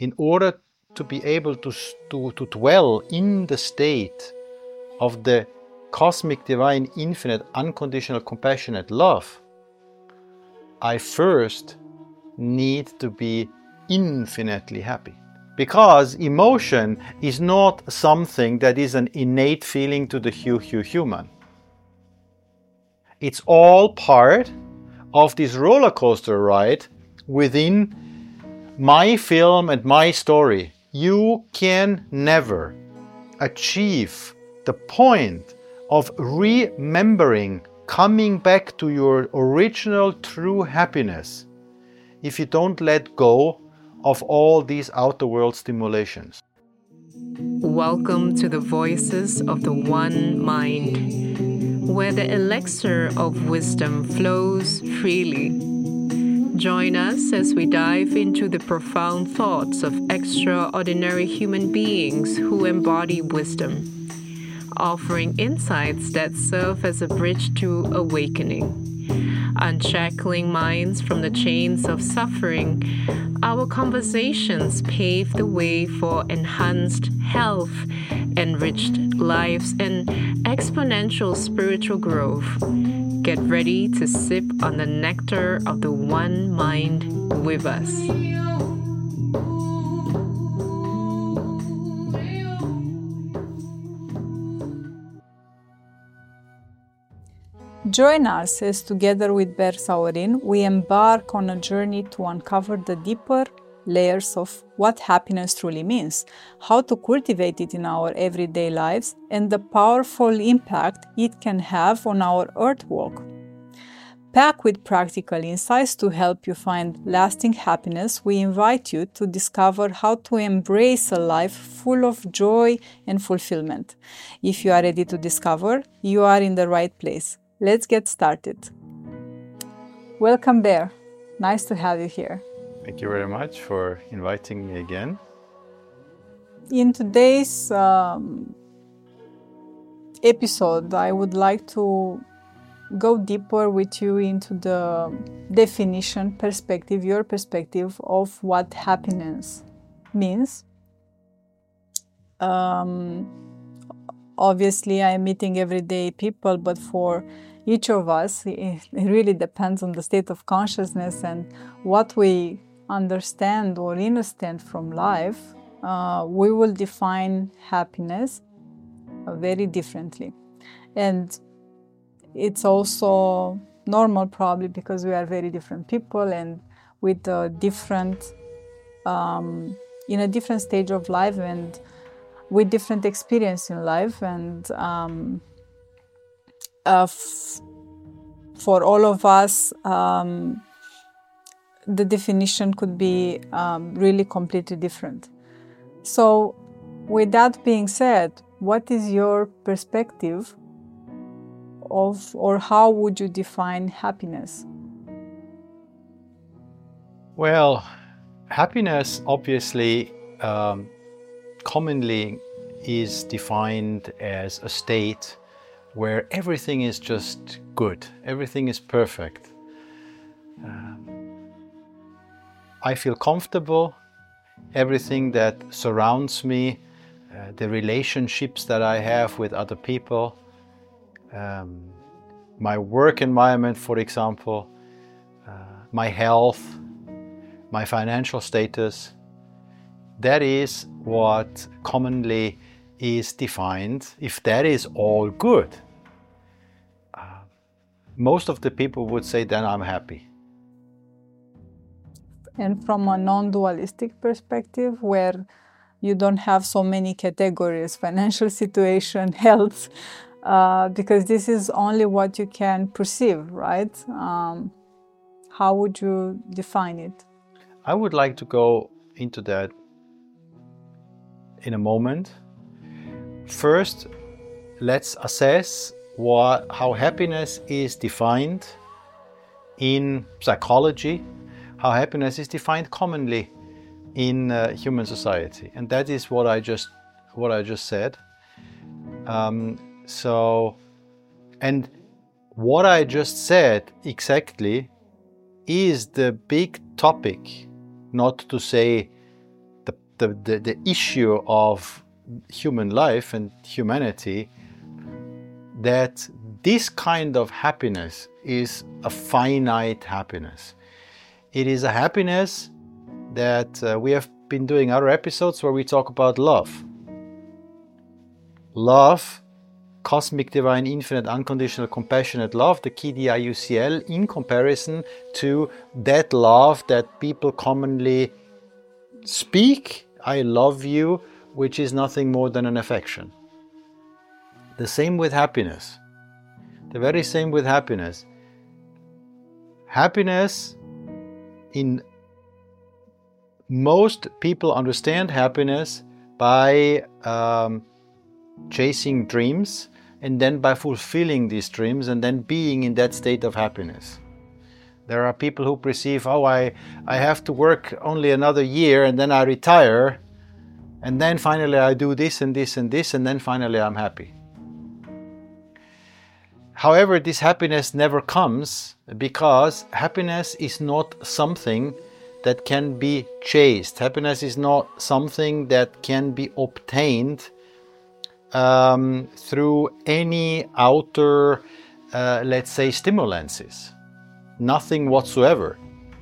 in order to be able to dwell in the state of the cosmic, divine, infinite, unconditional, compassionate love, I first need to be infinitely happy. Because emotion is not something that is an innate feeling to the human. It's all part of this roller coaster ride within my film and my story. You can never achieve the point of remembering, coming back to your original true happiness if you don't let go of all these outer world stimulations. Welcome to the Voices of the One Mind, where the elixir of wisdom flows freely. Join us as we dive into the profound thoughts of extraordinary human beings who embody wisdom, offering insights that serve as a bridge to awakening. Unshackling minds from the chains of suffering, our conversations pave the way for enhanced health, enriched lives, and exponential spiritual growth. Get ready to sip on the nectar of the One Mind with us. Join us as together with Ber Saurin, we embark on a journey to uncover the deeper layers of what happiness truly means, how to cultivate it in our everyday lives, and the powerful impact it can have on our earth walk. Packed with practical insights to help you find lasting happiness, we invite you to discover how to embrace a life full of joy and fulfillment. If you are ready to discover, you are in the right place. Let's get started. Welcome, Ber. Nice to have you here. Thank you very much for inviting me again. In today's episode, I would like to go deeper with you into the definition, perspective, your perspective of what happiness means. Obviously, I am meeting everyday people, but for each of us, it really depends on the state of consciousness and what we understand or understand from life. We will define happiness very differently. And it's also normal probably because we are very different people and with a different, in a different stage of life and with different experience in life. And for all of us, the definition could be really completely different. So with that being said, what is your perspective of, or how would you define happiness? Well, happiness obviously commonly is defined as a state where everything is just good, everything is perfect. I feel comfortable, everything that surrounds me, the relationships that I have with other people, my work environment, for example, my health, my financial status, that is what commonly is defined. If that is all good, most of the people would say, then I'm happy. And from a non-dualistic perspective, where you don't have so many categories, financial situation, health, because this is only what you can perceive, right? How would you define it? I would like to go into that in a moment. First, let's assess how happiness is defined in psychology, how happiness is defined commonly in human society, and that is what I just said. And what I just said exactly is the big topic, not to say the the issue of human life and humanity, that this kind of happiness is a finite happiness. It is a happiness that we have been doing other episodes where we talk about love. Love, cosmic, divine, infinite, unconditional, compassionate love, the KDIUCL, in comparison to that love that people commonly speak, I love you, which is nothing more than an affection. The same with happiness. The very same with happiness. Happiness, in most people understand happiness by chasing dreams, and then by fulfilling these dreams and then being in that state of happiness. There are people who perceive, oh, I have to work only another year and then I retire, and then finally I do this and this and this, and then finally I'm happy. However, this happiness never comes, because happiness is not something that can be chased. Happiness is not something that can be obtained through any outer, let's say, stimulances. Nothing whatsoever.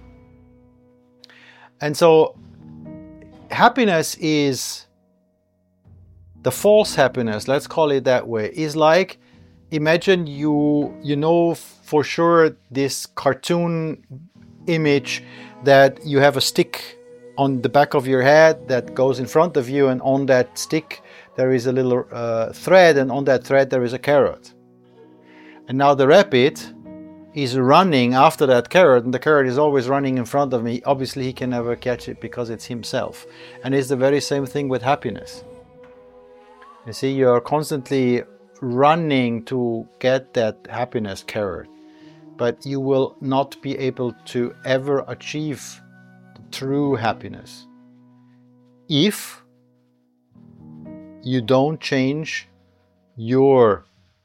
And so happiness is, the false happiness, let's call it that way, is like, imagine you know for sure this cartoon image that you have a stick on the back of your head that goes in front of you, and on that stick there is a little thread, and on that thread there is a carrot. And now the rabbit is running after that carrot, and the carrot is always running in front of me. Obviously he can never catch it because it's himself. And it's the very same thing with happiness. You see, you're constantly running to get that happiness carrot, but you will not be able to ever achieve true happiness if you don't change your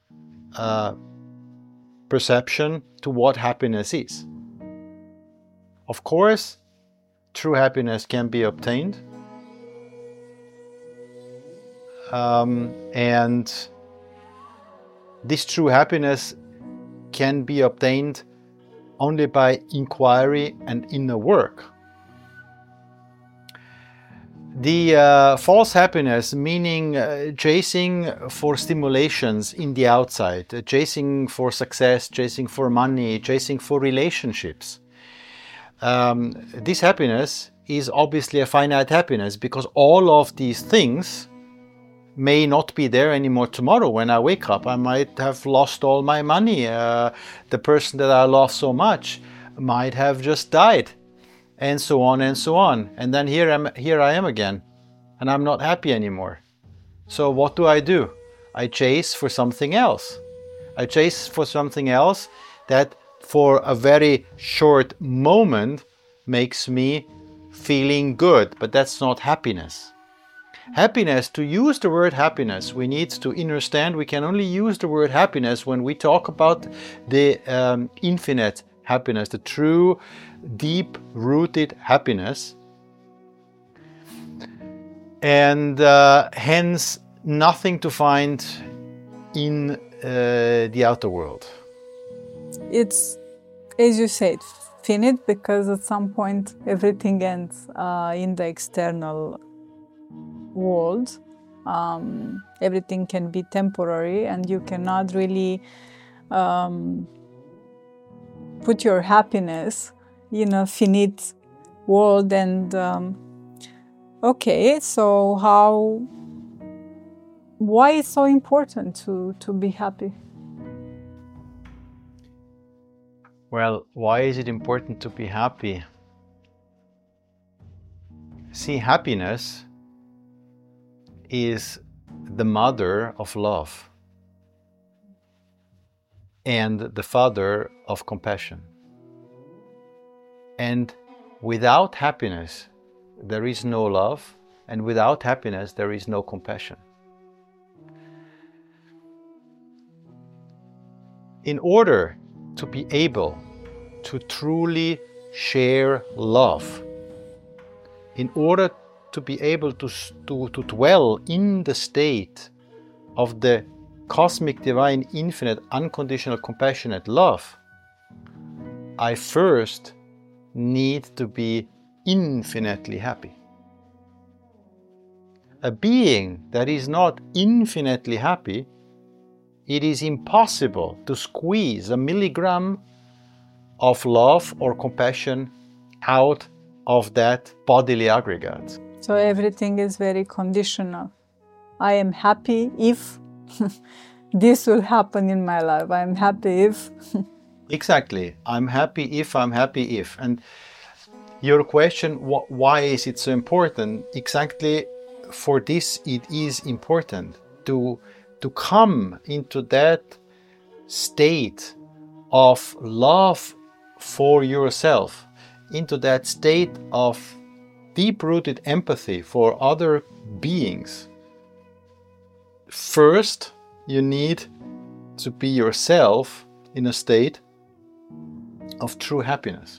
perception to what happiness is. Of course, true happiness can be obtained, and this true happiness can be obtained only by inquiry and inner work. The false happiness, meaning chasing for stimulations in the outside, chasing for success, chasing for money, chasing for relationships. This happiness is obviously a finite happiness, because all of these things may not be there anymore tomorrow when I wake up. I might have lost all my money. The person that I love so much might have just died. And so on and so on. And then here I am again, and I'm not happy anymore. So what do? I chase for something else. I chase for something else that for a very short moment makes me feeling good, but that's not happiness. Happiness, to use the word happiness, we need to understand we can only use the word happiness when we talk about the infinite happiness, the true, deep-rooted happiness, and hence nothing to find in the outer world. It's, as you said, finite, because at some point everything ends in the external world. Everything can be temporary, and you cannot really put your happiness in a finite world. And okay, so why is it so important to be happy? Well, why is it important to be happy? See, happiness is the mother of love and the father of compassion. And without happiness, there is no love, and without happiness, there is no compassion. In order to be able to truly share love, in order to be able to dwell in the state of the cosmic, divine, infinite, unconditional, compassionate love, I first need to be infinitely happy. A being that is not infinitely happy, it is impossible to squeeze a milligram of love or compassion out of that bodily aggregate. So everything is very conditional. I am happy if this will happen in my life. I am happy if... Exactly. I'm happy if, I'm happy if. And your question, why is it so important? Exactly for this, it is important to come into that state of love for yourself, into that state of deep-rooted empathy for other beings. First, you need to be yourself in a state of true happiness.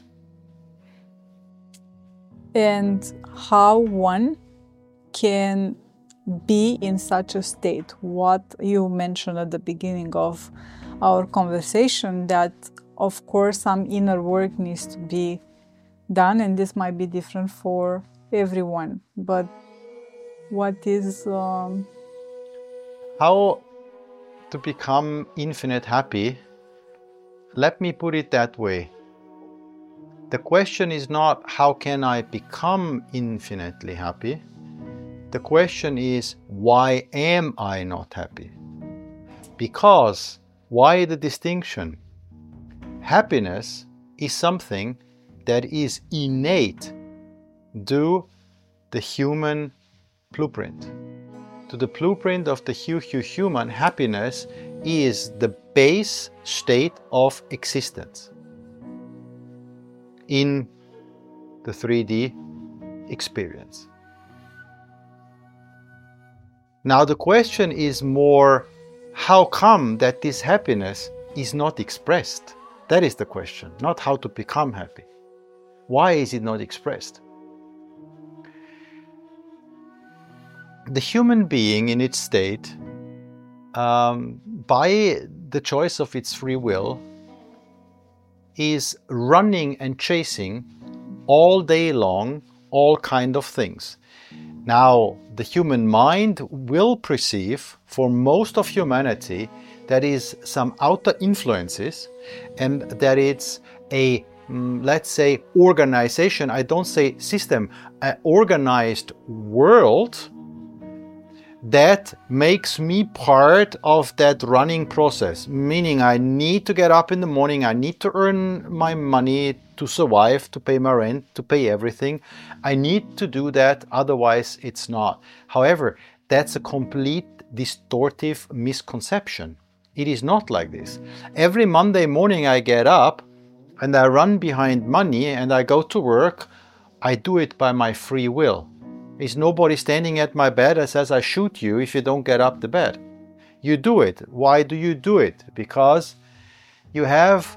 And how one can be in such a state? What you mentioned at the beginning of our conversation, that of course some inner work needs to be done, and this might be different for everyone. But what is... How to become infinite happy? Let me put it that way. The question is not how can I become infinitely happy? The question is, why am I not happy? Because, why the distinction? Happiness is something that is innate to the human blueprint. To the blueprint of the human, happiness is the base state of existence in the 3D experience. Now the question is more, how come that this happiness is not expressed? That is the question, not how to become happy. Why is it not expressed? The human being in its state, by the choice of its free will, is running and chasing all day long all kind of things. Now, the human mind will perceive, for most of humanity, that is some outer influences, and that it's a, let's say, organization, I don't say system, an organized world that makes me part of that running process. Meaning I need to get up in the morning, I need to earn my money to survive, to pay my rent, to pay everything. I need to do that, otherwise it's not. However, that's a complete distortive misconception. It is not like this. Every Monday morning I get up and I run behind money and I go to work. I do it by my free will. Is nobody standing at my bed and says I shoot you if you don't get up the bed. You do it. Why do you do it? Because you have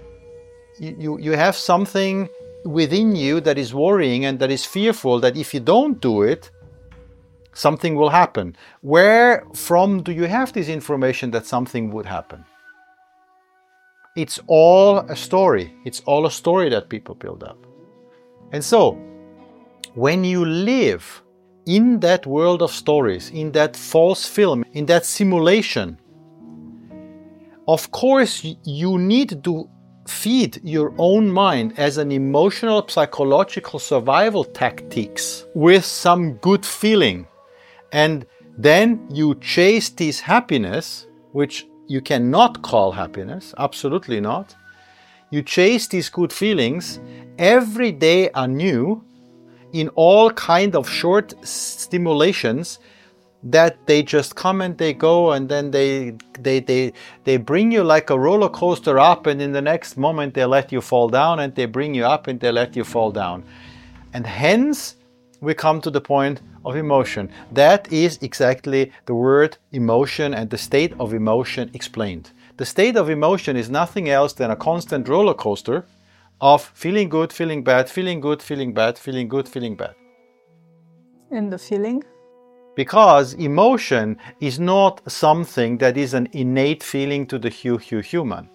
something within you that is worrying and that is fearful that if you don't do it, something will happen. Where from do you have this information that something would happen? It's all a story. It's all a story that people build up. And so, when you live in that world of stories, in that false film, in that simulation, of course you need to feed your own mind as an emotional, psychological survival tactics with some good feeling. And then you chase this happiness, which you cannot call happiness, absolutely not. You chase these good feelings every day anew in all kind of short stimulations that they just come and they go, and then they bring you like a roller coaster up, and in the next moment they let you fall down, and they bring you up and they let you fall down. And hence we come to the point of emotion. That is exactly the word emotion and the state of emotion explained. The state of emotion is nothing else than a constant roller coaster of feeling good, feeling bad, feeling good, feeling bad, feeling good, feeling bad. And the feeling? Because emotion is not something that is an innate feeling to the human.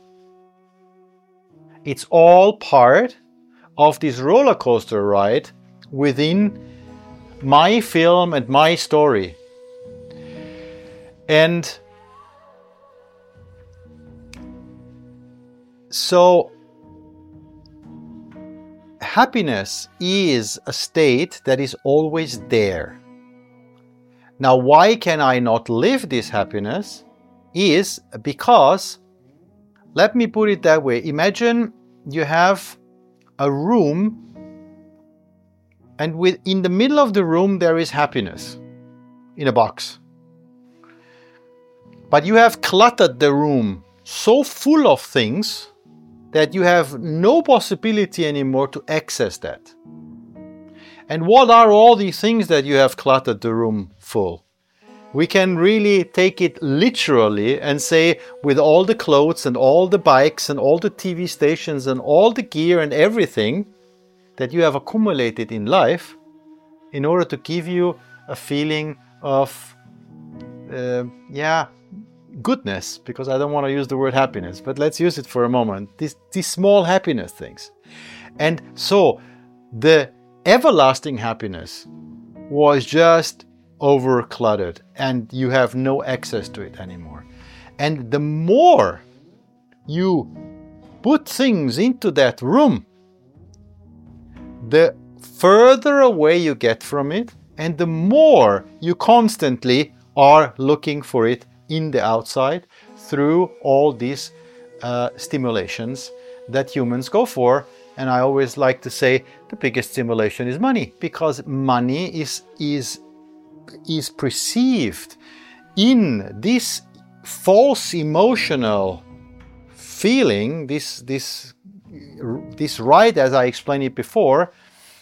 It's all part of this roller coaster ride within my film and my story. And so happiness is a state that is always there. Now, why can I not live this happiness? Is because, let me put it that way. Imagine you have a room, and in the middle of the room there is happiness in a box. But you have cluttered the room so full of things that you have no possibility anymore to access that. And what are all these things that you have cluttered the room full? We can really take it literally and say, with all the clothes and all the bikes and all the TV stations and all the gear and everything that you have accumulated in life, in order to give you a feeling of goodness, because I don't want to use the word happiness, but let's use it for a moment. These small happiness things. And so the everlasting happiness was just over cluttered, and you have no access to it anymore. And the more you put things into that room, the further away you get from it, and the more you constantly are looking for it in the outside through all these stimulations that humans go for. And I always like to say the biggest stimulation is money, because money is perceived in this false emotional feeling, this ride, as I explained it before,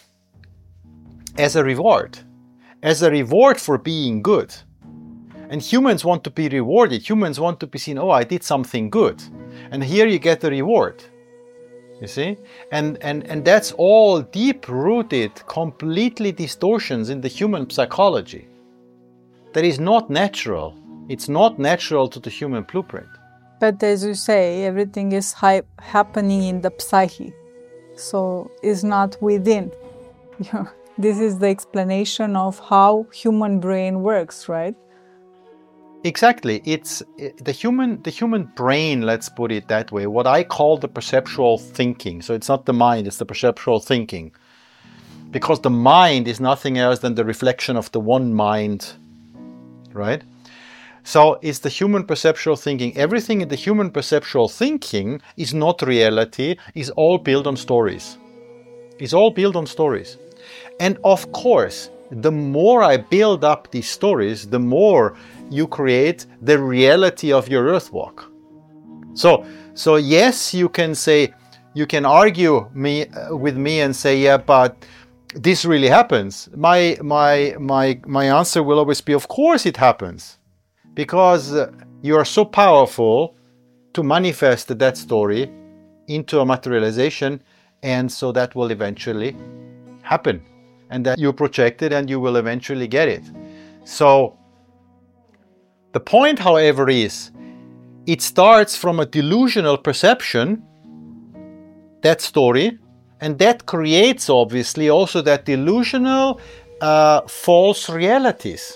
as a reward for being good. And humans want to be rewarded. Humans want to be seen, oh, I did something good. And here you get the reward. You see? And that's all deep-rooted, completely distortions in the human psychology. That is not natural. It's not natural to the human blueprint. But as you say, everything is happening in the psyche. So it's not within. This is the explanation of how human brain works, right? Exactly. It's the human brain, let's put it that way, what I call the perceptual thinking. So it's not the mind, it's the perceptual thinking. Because the mind is nothing else than the reflection of the one mind, right? So it's the human perceptual thinking. Everything in the human perceptual thinking is not reality, is all built on stories. It's all built on stories. And of course, the more I build up these stories, the more you create the reality of your earth walk. So yes, you can say, you can argue with me and say, yeah, but this really happens. My answer will always be, of course it happens, because you are so powerful to manifest that story into a materialization, and so that will eventually happen, and that you project it and you will eventually get it. So the point, however, is it starts from a delusional perception, that story, and that creates obviously also that delusional false realities,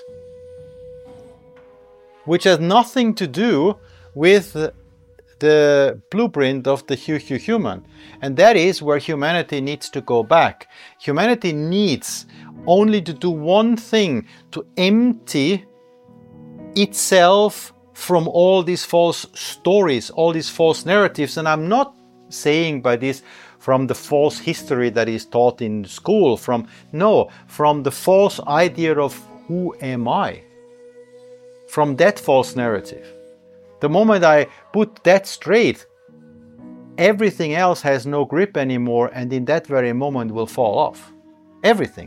which has nothing to do with the blueprint of the human. And that is where humanity needs to go back. Humanity needs only to do one thing, to empty itself from all these false stories, all these false narratives. And I'm not saying by this from the false history that is taught in school, from the false idea of who am I, from that false narrative. The moment I put that straight, everything else has no grip anymore, and in that very moment will fall off. Everything.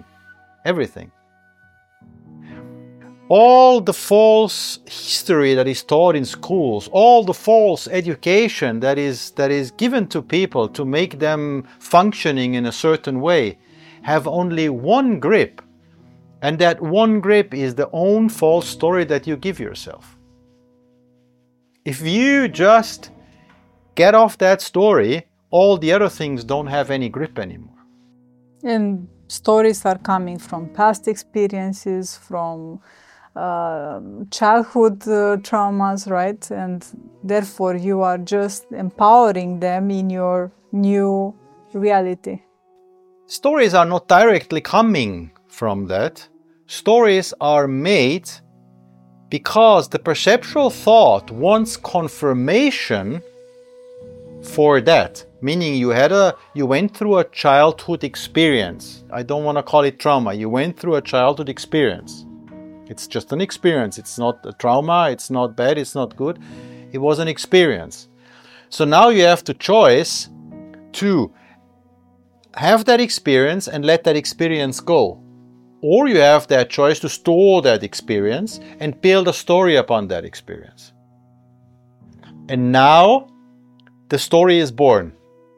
All the false history that is taught in schools, all the false education that is given to people to make them functioning in a certain way, have only one grip, And that one grip is the own false story that you give yourself. If you just get off that story, all the other things don't have any grip anymore. And stories are coming from past experiences, from childhood traumas, right? And therefore you are just empowering them in your new reality. Stories are not directly coming from that. Stories are made because the perceptual thought wants confirmation for that. Meaning you went through a childhood experience. I don't want to call it trauma. You went through a childhood experience. It's just an experience. It's not a trauma. It's not bad. It's not good. It was an experience. So now you have the choice to have that experience and let that experience go. Or you have that choice to store that experience and build a story upon that experience. And now the story is born.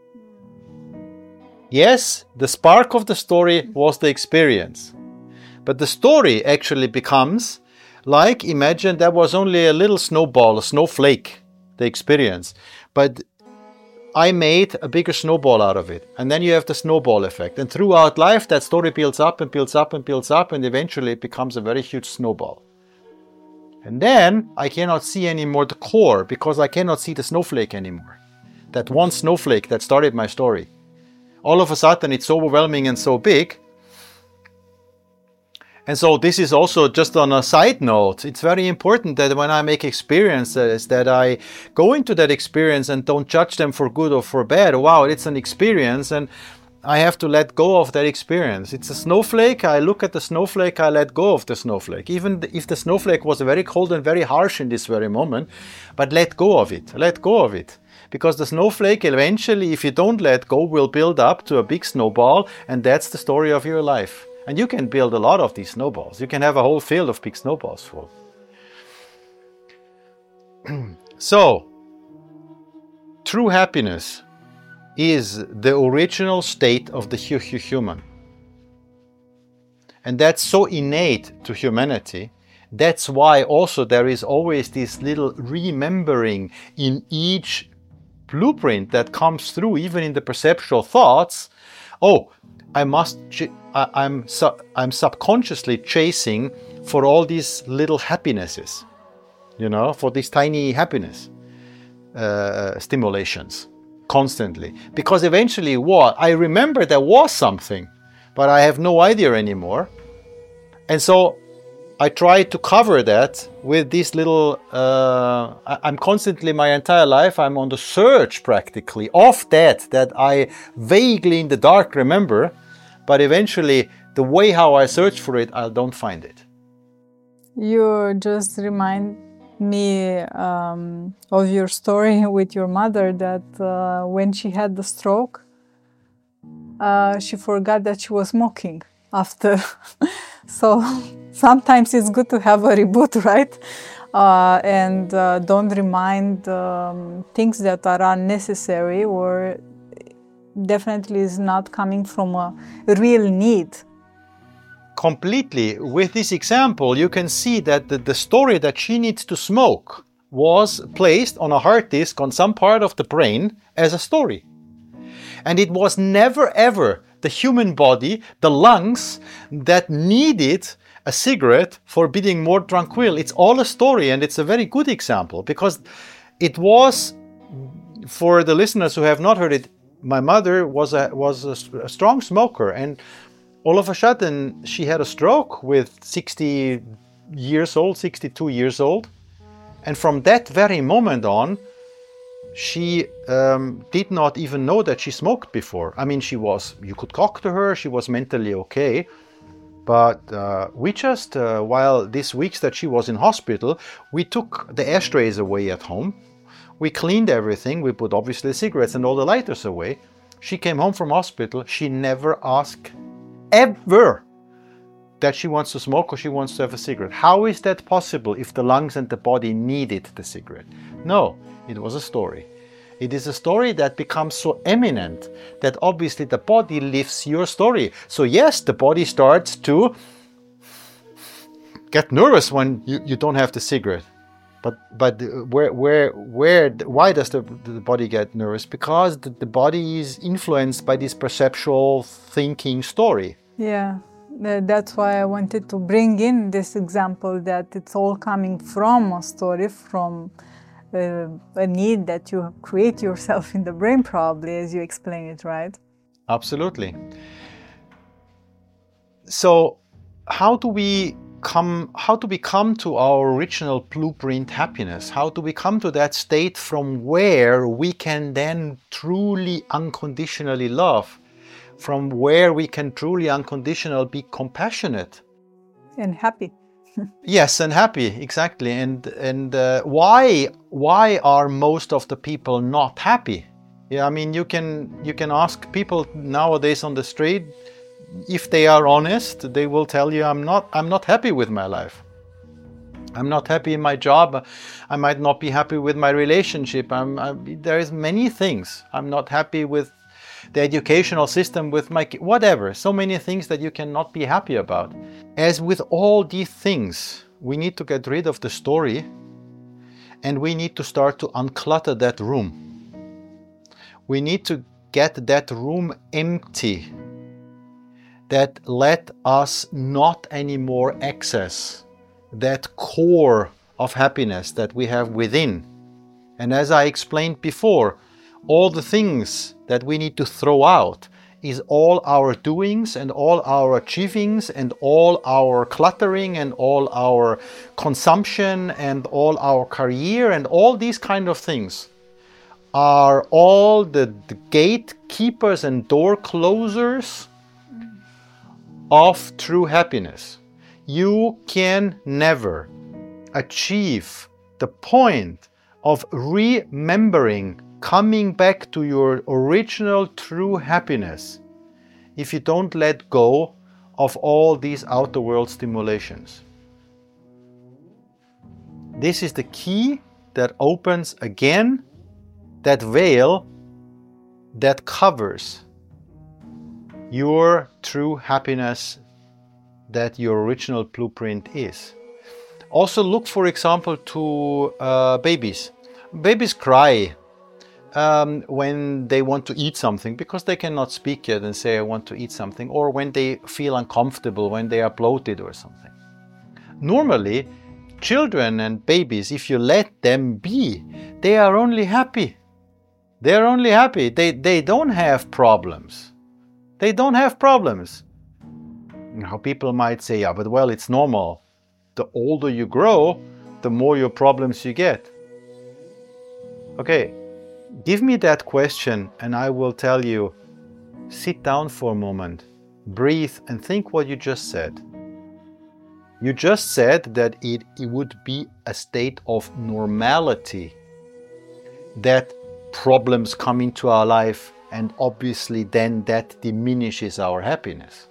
Yes, the spark of the story was the experience. But the story actually becomes like, imagine that was only a little snowball, a snowflake, the experience. But I made a bigger snowball out of it. And then you have the snowball effect. And throughout life, that story builds up and builds up and builds up. And eventually it becomes a very huge snowball. And then I cannot see anymore the core because I cannot see the snowflake anymore. That one snowflake that started my story. All of a sudden it's overwhelming and so big. And so this is also just on a side note. It's very important that when I make experiences that I go into that experience and don't judge them for good or for bad. Wow, it's an experience and I have to let go of that experience. It's a snowflake. I look at the snowflake. I let go of the snowflake. Even if the snowflake was very cold and very harsh in this very moment, but let go of it. Let go of it. Because the snowflake eventually, if you don't let go, will build up to a big snowball, and that's the story of your life. And you can build a lot of these snowballs. You can have a whole field of big snowballs full. So, true happiness is the original state of the human. And that's so innate to humanity. That's why also there is always this little remembering in each blueprint that comes through, even in the perceptual thoughts. Oh, I'm subconsciously chasing for all these little happinesses, for these tiny happiness stimulations constantly. Because eventually I remember there was something, but I have no idea anymore. And so I try to cover that with these little, I'm constantly, my entire life, I'm on the search practically of that I vaguely in the dark remember, but eventually the way how I search for it, I don't find it. You just remind me of your story with your mother that when she had the stroke, she forgot that she was smoking after. So sometimes it's good to have a reboot, right? And don't remind things that are unnecessary or definitely is not coming from a real need. Completely. With this example, you can see that the story that she needs to smoke was placed on a hard disk on some part of the brain as a story. And it was never ever the human body, the lungs, that needed a cigarette for being more tranquil. It's all a story, and it's a very good example because it was, for the listeners who have not heard it, my mother was a strong smoker, and all of a sudden she had a stroke with 62 years old. And from that very moment on, she did not even know that she smoked before. I mean, you could talk to her, she was mentally okay. But we just, while these weeks that she was in hospital, we took the ashtrays away at home. We cleaned everything. We put obviously cigarettes and all the lighters away. She came home from hospital. She never asked ever that she wants to smoke or she wants to have a cigarette. How is that possible if the lungs and the body needed the cigarette? No, it was a story. It is a story that becomes so eminent that obviously the body lives your story. So yes, the body starts to get nervous when you don't have the cigarette. But why does the body get nervous? Because the body is influenced by this perceptual thinking story. Yeah, that's why I wanted to bring in this example, that it's all coming from a story, from a need that you create yourself in the brain, probably, as you explain it, right? Absolutely. So how do we come to our original blueprint happiness? How do we come to that state from where we can then truly unconditionally love, from where we can truly unconditionally be compassionate and happy? Yes, and happy, exactly. And why are most of the people not happy? Yeah, I mean, you can ask people nowadays on the street. If they are honest, they will tell you, I'm not happy with my life. I'm not happy in my job. I might not be happy with my relationship. There is many things. I'm not happy with the educational system, with my whatever. So many things that you cannot be happy about. As with all these things, we need to get rid of the story, and we need to start to unclutter that room. We need to get that room empty, that let us not anymore access that core of happiness that we have within. And as I explained before, all the things that we need to throw out is all our doings and all our achievings and all our cluttering and all our consumption and all our career and all these kind of things are all the gatekeepers and door closers of true happiness. You can never achieve the point of remembering, coming back to your original true happiness, if you don't let go of all these outer world stimulations. This is the key that opens again that veil that covers your true happiness that your original blueprint is. Also look, for example, to babies. Babies cry when they want to eat something because they cannot speak yet and say, I want to eat something, or when they feel uncomfortable, when they are bloated or something. Normally, children and babies, if you let them be, they are only happy. They are only happy. They don't have problems. They don't have problems. Now people might say, yeah, but well, it's normal. The older you grow, the more your problems you get. Okay, give me that question and I will tell you, sit down for a moment, breathe and think what you just said. You just said that it would be a state of normality, that problems come into our life, and obviously then that diminishes our happiness.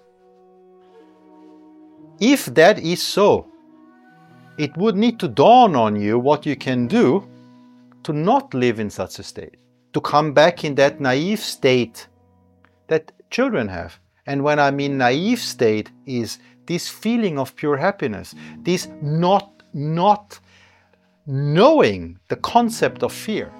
If that is so, it would need to dawn on you what you can do to not live in such a state, to come back in that naive state that children have. And when I mean naive state, is this feeling of pure happiness, this not knowing the concept of fear.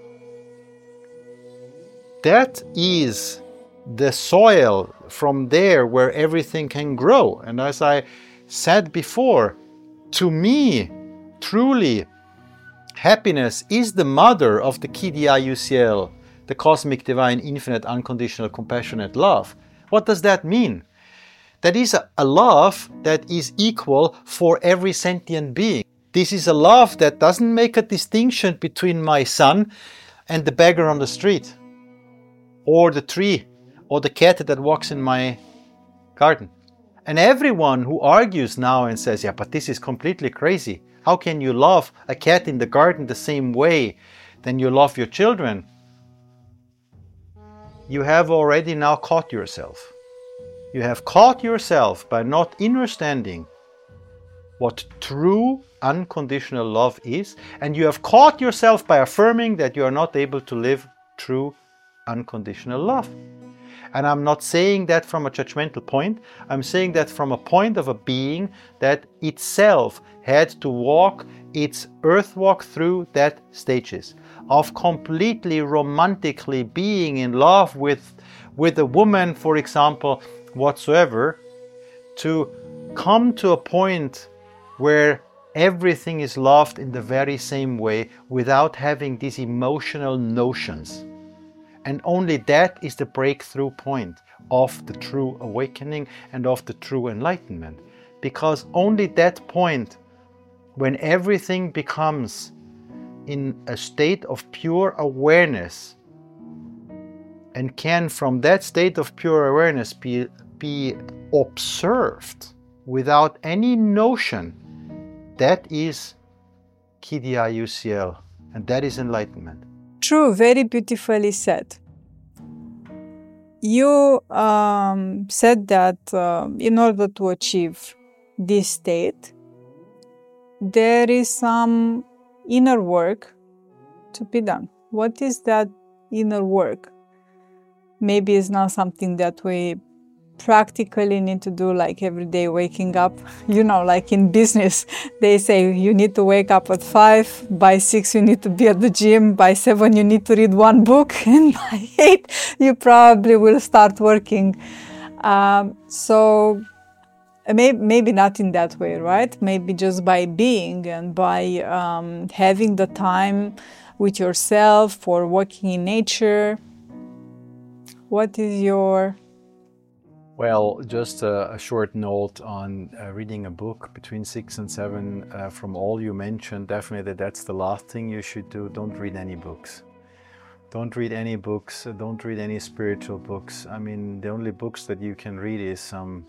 That is the soil from there where everything can grow. And as I said before, to me, truly, happiness is the mother of the KDIUCL, the Cosmic Divine Infinite Unconditional Compassionate Love. What does that mean? That is a love that is equal for every sentient being. This is a love that doesn't make a distinction between my son and the beggar on the street, or the tree, or the cat that walks in my garden. And everyone who argues now and says, yeah, but this is completely crazy. How can you love a cat in the garden the same way than you love your children? You have already now caught yourself. You have caught yourself by not understanding what true unconditional love is, and you have caught yourself by affirming that you are not able to live true unconditional love. And I'm not saying that from a judgmental point. I'm saying that from a point of a being that itself had to walk its earth walk through that stages of completely romantically being in love with a woman, for example, whatsoever, to come to a point where everything is loved in the very same way without having these emotional notions. And only that is the breakthrough point of the true awakening and of the true enlightenment. Because only that point, when everything becomes in a state of pure awareness, and can from that state of pure awareness be observed without any notion, that is Kidya UCL, and that is enlightenment. True, very beautifully said. You said that in order to achieve this state, there is some inner work to be done. What is that inner work? Maybe it's not something that we practically need to do like every day waking up. You know, like in business, they say you need to wake up at 5, by 6 you need to be at the gym, by 7 you need to read 1 book, and by 8 you probably will start working. So maybe not in that way, right? Maybe just by being and by having the time with yourself for walking in nature. What is your... Well, just a short note on reading a book between 6 and 7. From all you mentioned, definitely that's the last thing you should do. Don't read any books. Don't read any books. Don't read any spiritual books. I mean, the only books that you can read is some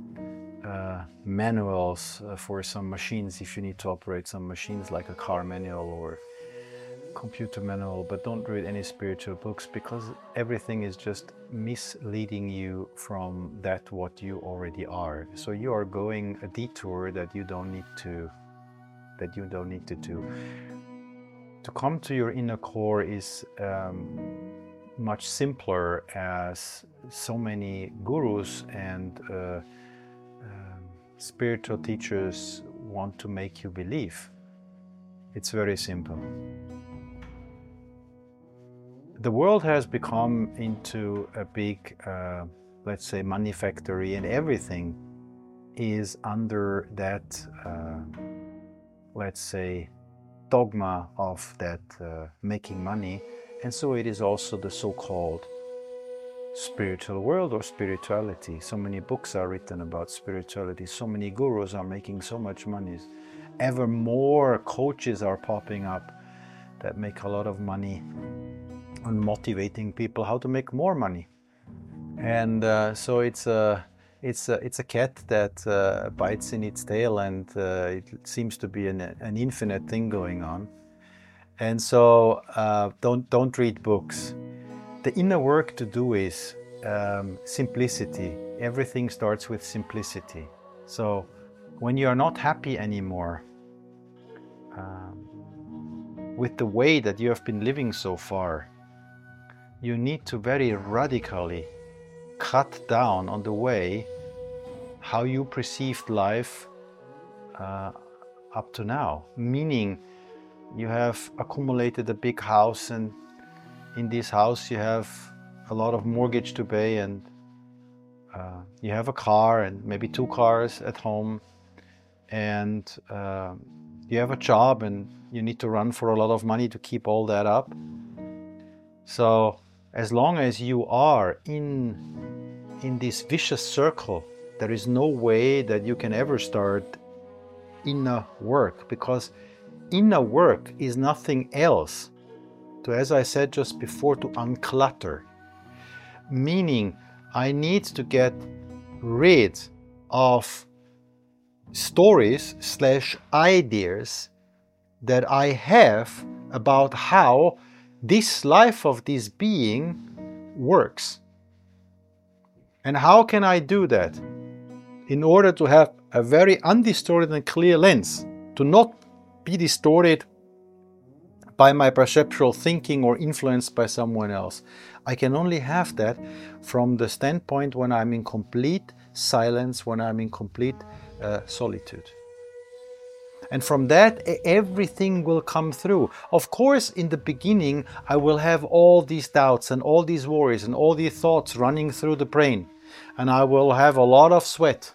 manuals for some machines, if you need to operate some machines, like a car manual or computer manual. But don't read any spiritual books, because everything is just misleading you from that what you already are. So you are going a detour that you don't need to do. To come to your inner core is much simpler, as so many gurus and spiritual teachers want to make you believe. It's very simple. The world has become into a big, let's say, money factory, and everything is under that, let's say, dogma of that making money. And so it is also the so-called spiritual world or spirituality. So many books are written about spirituality. So many gurus are making so much money. Ever more coaches are popping up that make a lot of money on motivating people how to make more money. And so it's a cat that bites in its tail, and it seems to be an infinite thing going on. And so don't read books. The inner work to do is simplicity. Everything starts with simplicity. So when you are not happy anymore with the way that you have been living so far, you need to very radically cut down on the way how you perceived life up to now. Meaning, you have accumulated a big house, and in this house you have a lot of mortgage to pay, and you have a car and maybe 2 cars at home, and you have a job and you need to run for a lot of money to keep all that up. So as long as you are in this vicious circle, there is no way that you can ever start inner work, because inner work is nothing else to, as I said just before, to unclutter. Meaning, I need to get rid of stories / ideas that I have about how this life of this being works. And how can I do that? In order to have a very undistorted and clear lens, to not be distorted by my perceptual thinking or influenced by someone else. I can only have that from the standpoint when I'm in complete silence, when I'm in complete solitude. And from that, everything will come through. Of course, in the beginning, I will have all these doubts and all these worries and all these thoughts running through the brain. And I will have a lot of sweat.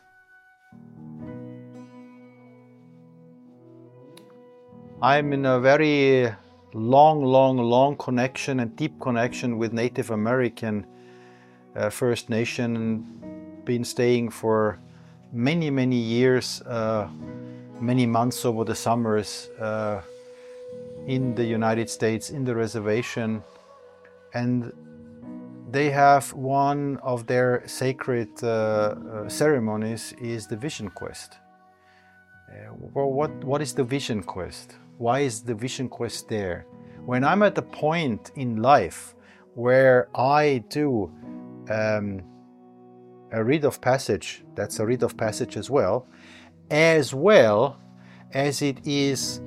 I'm in a very long connection and deep connection with Native American First Nation, and been staying for many years, many months over the summers in the United States, in the reservation. And they have one of their sacred ceremonies is the Vision Quest. Well, what is the Vision Quest? Why is the Vision Quest there? When I'm at a point in life where I do a rite of passage, that's a rite of passage as well as it is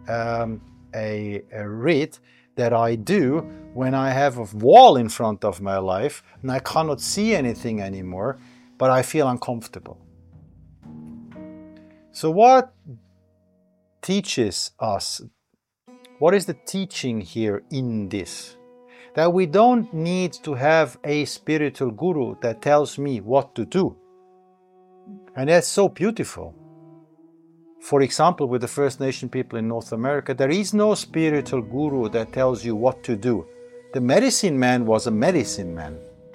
a rite that I do when I have a wall in front of my life and I cannot see anything anymore, but I feel uncomfortable. So what teaches us? What is the teaching here in this? That we don't need to have a spiritual guru that tells me what to do. And that's so beautiful. For example, with the First Nation people in North America, there is no spiritual guru that tells you what to do. The medicine man was a medicine man.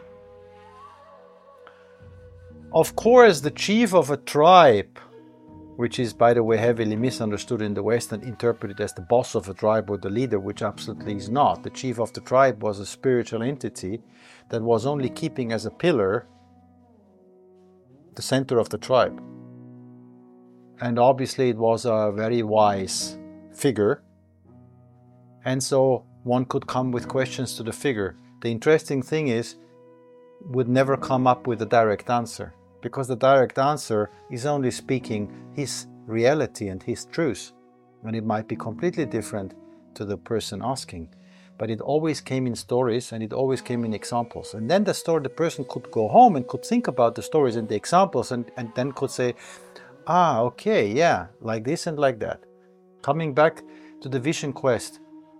Of course, the chief of a tribe, which is, by the way, heavily misunderstood in the West and interpreted as the boss of a tribe or the leader, which absolutely is not. The chief of the tribe was a spiritual entity that was only keeping as a pillar the center of the tribe. And obviously it was a very wise figure. And so one could come with questions to the figure. The interesting thing is, would never come up with a direct answer, because the direct answer is only speaking his reality and his truth, and it might be completely different to the person asking. But it always came in stories, and it always came in examples. And then the person could go home and could think about the stories and the examples, and then could say, okay, yeah, like this and like that. Coming back to the Vision Quest,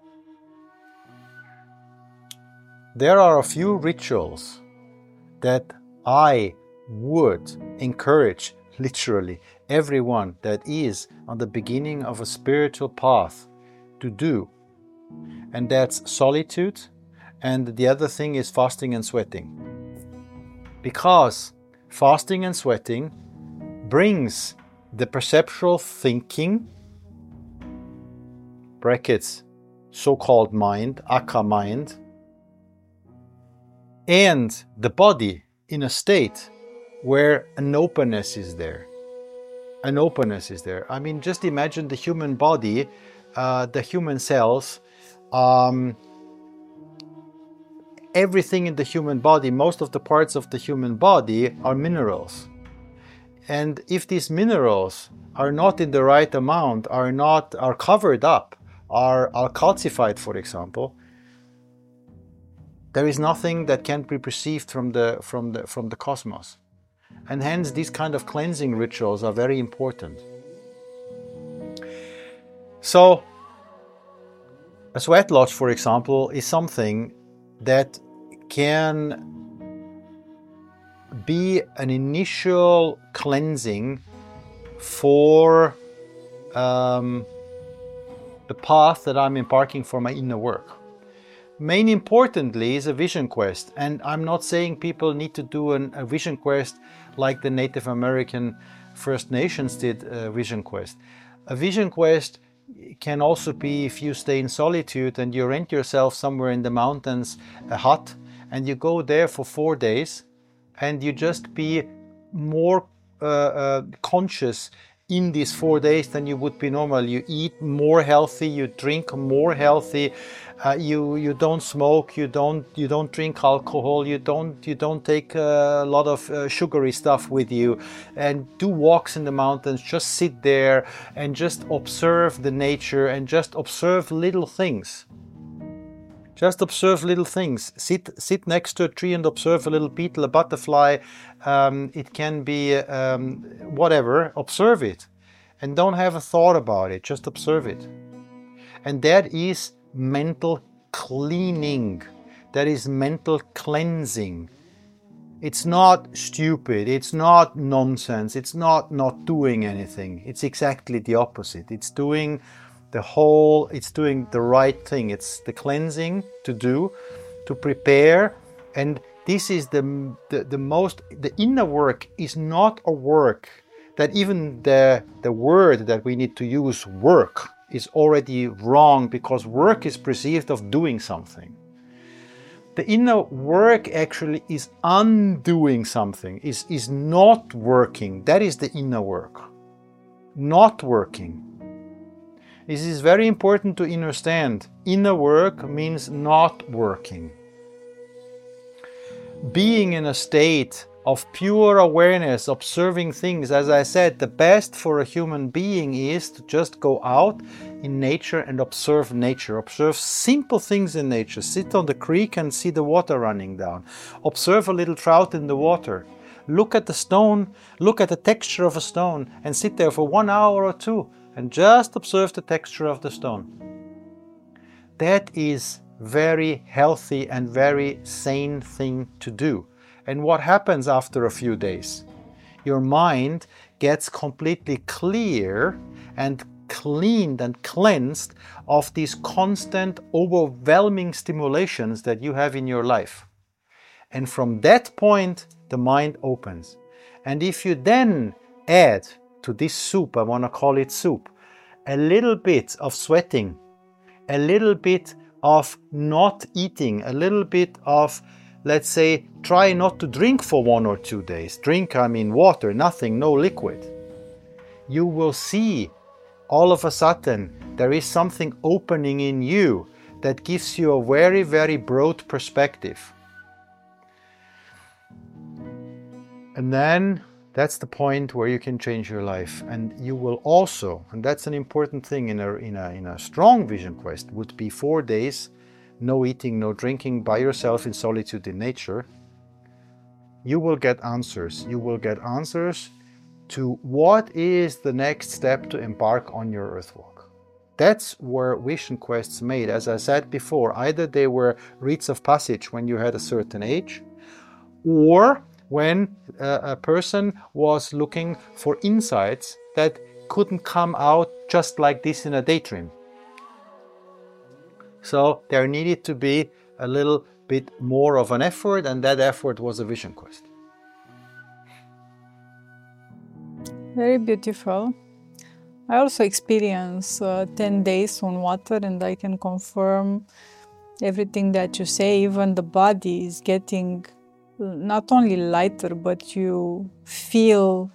there are a few rituals that I would encourage literally everyone that is on the beginning of a spiritual path to do. And that's solitude, and the other thing is fasting and sweating. Because fasting and sweating brings the perceptual thinking, brackets, so-called mind, Akka mind, and the body in a state where an openness is there. An openness is there. I mean, just imagine the human body, the human cells, everything in the human body, most of the parts of the human body are minerals. And if these minerals are not in the right amount, are covered up, are calcified, for example, there is nothing that can be perceived from the cosmos. And hence these kind of cleansing rituals are very important. So a sweat lodge, for example, is something that can be an initial cleansing for the path that I'm embarking for my inner work. Main importantly is a vision quest, and I'm not saying people need to do a vision quest like the Native American First Nations did a vision quest. A vision quest can also be if you stay in solitude and you rent yourself somewhere in the mountains a hut, and you go there for 4 days and you just be more conscious in these 4 days than you would be normal. You eat more healthy, you drink more healthy, you don't smoke, you don't drink alcohol, you don't take a lot of sugary stuff with you, and do walks in the mountains. Just sit there and just observe the nature and just observe little things. Just observe little things. Sit next to a tree and observe a little beetle, a butterfly. It can be whatever. Observe it. And don't have a thought about it. Just observe it. And that is mental cleaning. That is mental cleansing. It's not stupid. It's not nonsense. It's not doing anything. It's exactly the opposite. It's doing the right thing. It's the cleansing to do, to prepare. And this is the inner work is not a work that even the word that we need to use, work, is already wrong, because work is perceived of doing something. The inner work actually is undoing something, is not working. That is the inner work. Not working. This is very important to understand. Inner work means not working. Being in a state of pure awareness, observing things. As I said, the best for a human being is to just go out in nature and observe nature. Observe simple things in nature. Sit on the creek and see the water running down. Observe a little trout in the water. Look at the stone, look at the texture of a stone, and sit there for 1 hour or 2 and just observe the texture of the stone. That is very healthy and very sane thing to do. And what happens after a few days? Your mind gets completely clear and cleaned and cleansed of these constant, overwhelming stimulations that you have in your life. And from that point, the mind opens. And if you then add to this soup, I want to call it soup, a little bit of sweating, a little bit of not eating, a little bit of, let's say, try not to drink for 1 or 2 days. Drink, I mean water, nothing, no liquid. You will see all of a sudden there is something opening in you that gives you a very, very broad perspective. And then that's the point where you can change your life. And you will also, and that's an important thing in a strong vision quest, would be 4 days, no eating, no drinking, by yourself in solitude in nature. You will get answers. You will get answers to what is the next step to embark on your earth walk. That's where vision quests made. As I said before, either they were rites of passage when you had a certain age, or when a person was looking for insights that couldn't come out just like this in a daydream. So there needed to be a little bit more of an effort, and that effort was a vision quest. Very beautiful. I also experienced 10 days on water, and I can confirm everything that you say. Even the body is getting not only lighter, but you feel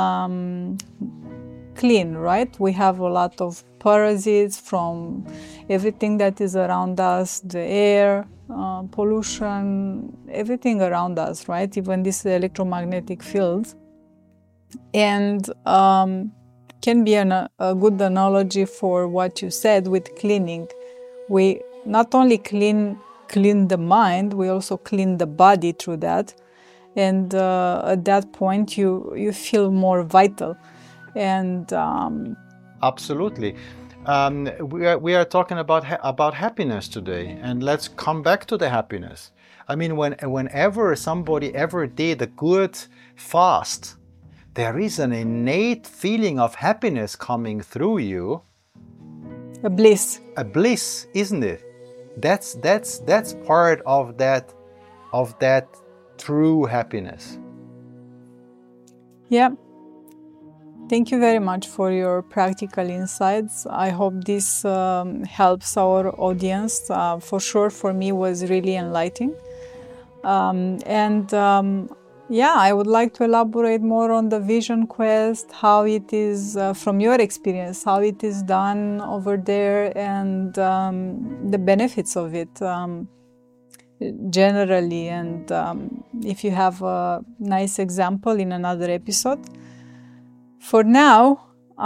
clean, right? We have a lot of parasites from everything that is around us, the air, pollution, everything around us, right? Even this electromagnetic field. And can be a good analogy for what you said with cleaning. We not only clean the mind, we also clean the body through that. And at that point, you feel more vital. And absolutely. We are talking about happiness today, and let's come back to the happiness. I mean, whenever somebody ever did a good fast, there is an innate feeling of happiness coming through you. A bliss. A bliss, isn't it? That's part of that true happiness. Yeah. Thank you very much for your practical insights. I hope this helps our audience. For sure, for me, was really enlightening. yeah, I would like to elaborate more on the Vision Quest, how it is, from your experience, how it is done over there, and the benefits of it generally. And if you have a nice example in another episode. For now,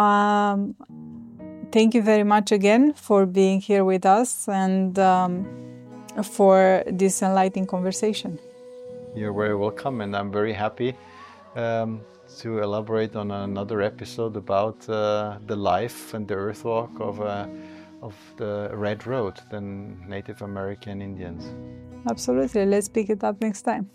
thank you very much again for being here with us and for this enlightening conversation. You're very welcome, and I'm very happy to elaborate on another episode about the life and the earthwalk of the Red Road, the Native American Indians. Absolutely. Let's pick it up next time.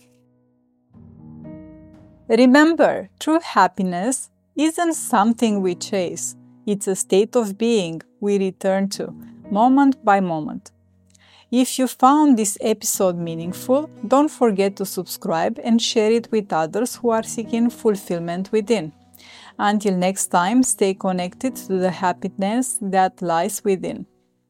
Remember, true happiness isn't something we chase. It's a state of being we return to, moment by moment. If you found this episode meaningful, don't forget to subscribe and share it with others who are seeking fulfillment within. Until next time, stay connected to the happiness that lies within.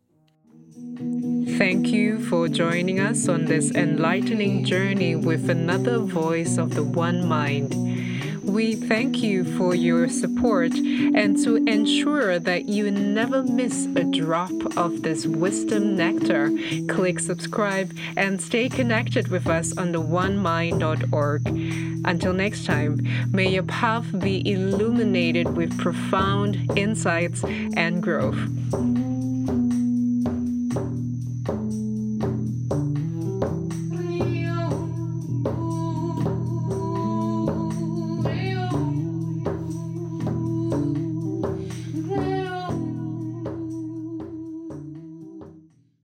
Thank you for joining us on this enlightening journey with another voice of the One Mind. We thank you for your support, and to ensure that you never miss a drop of this wisdom nectar, click subscribe and stay connected with us on the onemind.org. Until next time, may your path be illuminated with profound insights and growth.